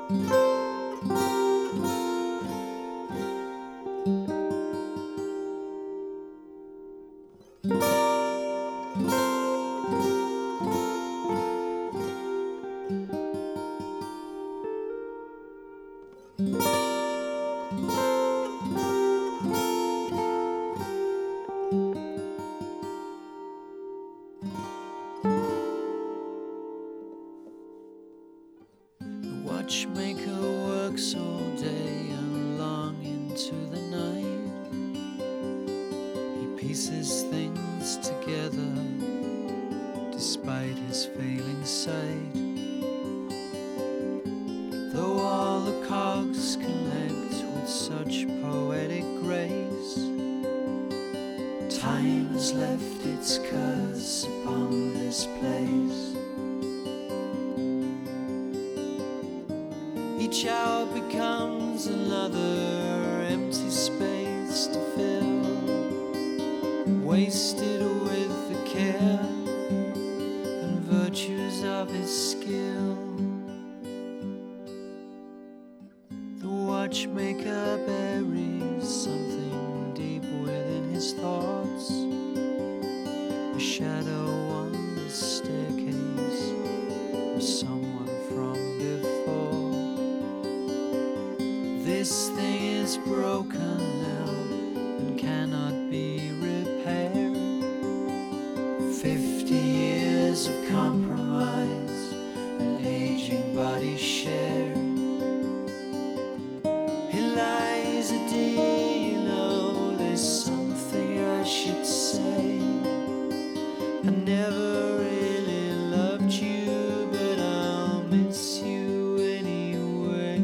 Watchmaker works all day and long into the night. He pieces things together despite his failing sight. Though all the cogs connect with such poetic grace, time has left its curse upon this place. Each hour becomes another empty space to fill, wasted with the care and virtues of his skill. The watchmaker buries something deep within his thoughts, a shadow on the staircase of someone from before. This thing is broken now and cannot be repaired. 50 years of compromise, an aging body shared. He lies, do you know there's something I should say? I never really loved you, but I'll miss you anyway.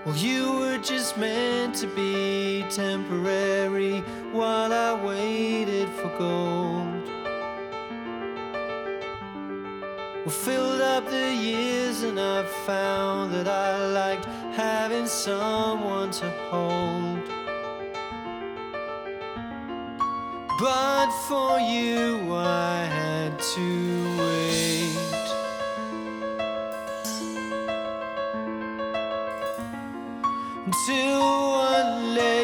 Well, you were just meant to be temporary while I waited for gold. Well, filled up the years and I found that I liked having someone to hold. But for you I had to wait. Until one day